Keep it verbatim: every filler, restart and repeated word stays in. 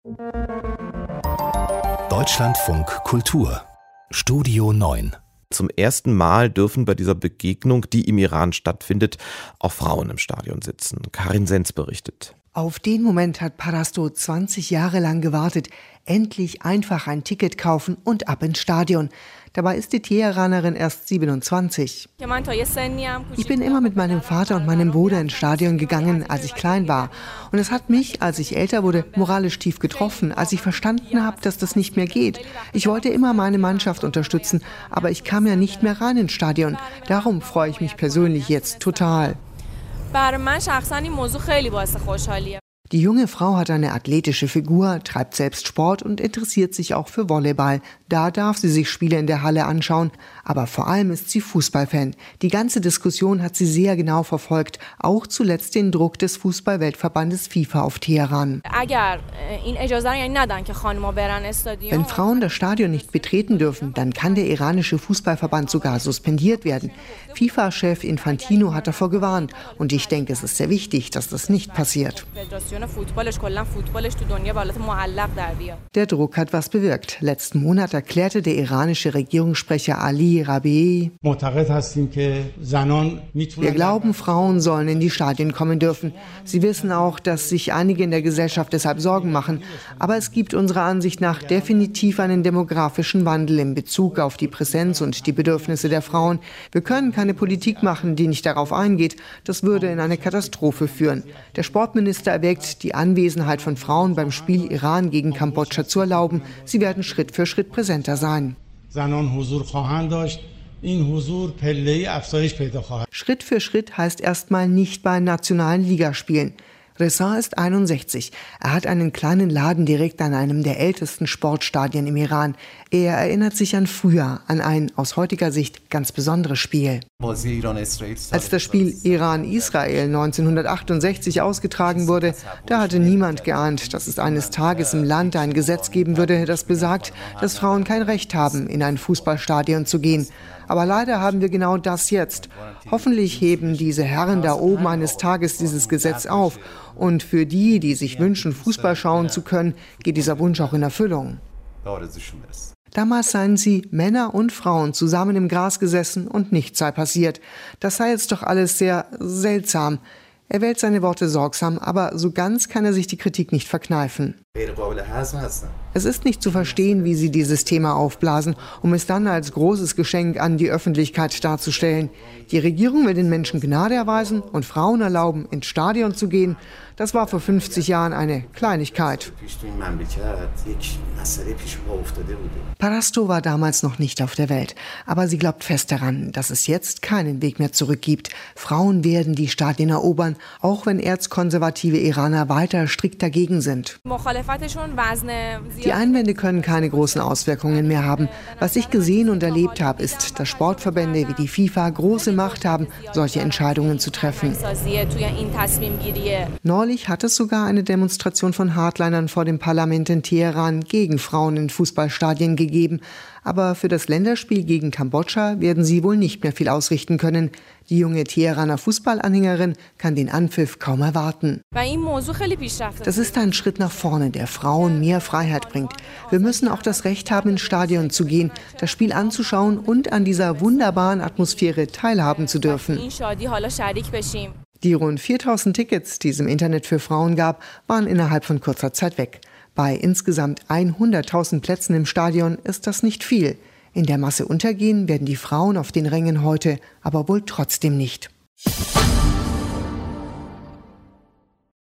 Deutschlandfunk Kultur Studio neun. Zum ersten Mal dürfen bei dieser Begegnung, die im Iran stattfindet, auch Frauen im Stadion sitzen. Karin Senz berichtet. Auf den Moment hat Parasto zwanzig Jahre lang gewartet. Endlich einfach ein Ticket kaufen und ab ins Stadion. Dabei ist die Teheranerin erst siebenundzwanzig. Ich bin immer mit meinem Vater und meinem Bruder ins Stadion gegangen, als ich klein war. Und es hat mich, als ich älter wurde, moralisch tief getroffen, als ich verstanden habe, dass das nicht mehr geht. Ich wollte immer meine Mannschaft unterstützen, aber ich kam ja nicht mehr rein ins Stadion. Darum freue ich mich persönlich jetzt total. Die junge Frau hat eine athletische Figur, treibt selbst Sport und interessiert sich auch für Volleyball. Da darf sie sich Spiele in der Halle anschauen, aber vor allem ist sie Fußballfan. Die ganze Diskussion hat sie sehr genau verfolgt, auch zuletzt den Druck des Fußball-Weltverbandes FIFA auf Teheran. Wenn Frauen das Stadion nicht betreten dürfen, dann kann der iranische Fußballverband sogar suspendiert werden. FIFA-Chef Infantino hat davor gewarnt und ich denke, es ist sehr wichtig, dass das nicht passiert. Der Druck hat was bewirkt. Letzten Monat erklärte der iranische Regierungssprecher Ali Rabiei: Wir glauben, Frauen sollen in die Stadien kommen dürfen. Sie wissen auch, dass sich einige in der Gesellschaft deshalb Sorgen machen. Aber es gibt unserer Ansicht nach definitiv einen demografischen Wandel in Bezug auf die Präsenz und die Bedürfnisse der Frauen. Wir können keine Politik machen, die nicht darauf eingeht. Das würde in eine Katastrophe führen. Der Sportminister erwägt, die Anwesenheit von Frauen beim Spiel Iran gegen Kambodscha zu erlauben. Sie werden Schritt für Schritt präsenter sein. Schritt für Schritt heißt erstmal nicht bei nationalen Ligaspielen. Reza ist einundsechzig. Er hat einen kleinen Laden direkt an einem der ältesten Sportstadien im Iran. Er erinnert sich an früher, an ein aus heutiger Sicht ganz besonderes Spiel. Als das Spiel Iran-Israel neunzehnhundertachtundsechzig ausgetragen wurde, da hatte niemand geahnt, dass es eines Tages im Land ein Gesetz geben würde, das besagt, dass Frauen kein Recht haben, in ein Fußballstadion zu gehen. Aber leider haben wir genau das jetzt. Hoffentlich heben diese Herren da oben eines Tages dieses Gesetz auf. Und für die, die sich wünschen, Fußball schauen zu können, geht dieser Wunsch auch in Erfüllung. Damals seien sie, Männer und Frauen, zusammen im Gras gesessen und nichts sei passiert. Das sei jetzt doch alles sehr seltsam. Er wählt seine Worte sorgsam, aber so ganz kann er sich die Kritik nicht verkneifen. Es ist nicht zu verstehen, wie sie dieses Thema aufblasen, um es dann als großes Geschenk an die Öffentlichkeit darzustellen. Die Regierung will den Menschen Gnade erweisen und Frauen erlauben, ins Stadion zu gehen. Das war vor fünfzig Jahren eine Kleinigkeit. Parasto war damals noch nicht auf der Welt, aber sie glaubt fest daran, dass es jetzt keinen Weg mehr zurück gibt. Frauen werden die Stadien erobern, auch wenn erzkonservative Iraner weiter strikt dagegen sind. Die Einwände können keine großen Auswirkungen mehr haben. Was ich gesehen und erlebt habe, ist, dass Sportverbände wie die FIFA große Macht haben, solche Entscheidungen zu treffen. Neulich hat es sogar eine Demonstration von Hardlinern vor dem Parlament in Teheran gegen Frauen in Fußballstadien gegeben. Aber für das Länderspiel gegen Kambodscha werden sie wohl nicht mehr viel ausrichten können. Die junge Teheraner Fußballanhängerin kann den Anpfiff kaum erwarten. Das ist ein Schritt nach vorne, der Frauen mehr Freiheit bringt. Wir müssen auch das Recht haben, ins Stadion zu gehen, das Spiel anzuschauen und an dieser wunderbaren Atmosphäre teilhaben zu dürfen. Die rund viertausend Tickets, die es im Internet für Frauen gab, waren innerhalb von kurzer Zeit weg. Bei insgesamt hunderttausend Plätzen im Stadion ist das nicht viel. In der Masse untergehen werden die Frauen auf den Rängen heute aber wohl trotzdem nicht.